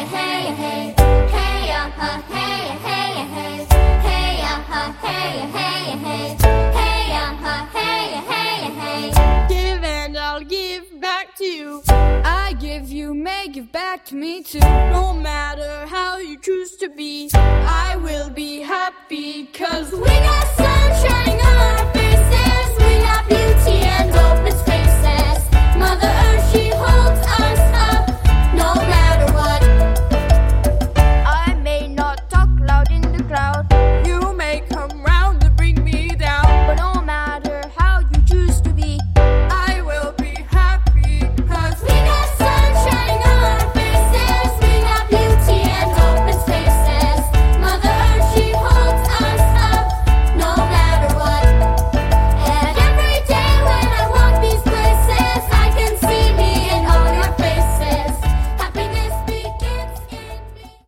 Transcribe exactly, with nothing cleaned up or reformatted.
hey, hey, hey, hey, uh, hey, hey, hey, hey, uh, hey, hey, hey, hey, uh, hey, hey, hey. Give and I'll give back to you. I give, you may give back to me too. No matter how you choose to be, I will be happy, 'cause we got sun shining on our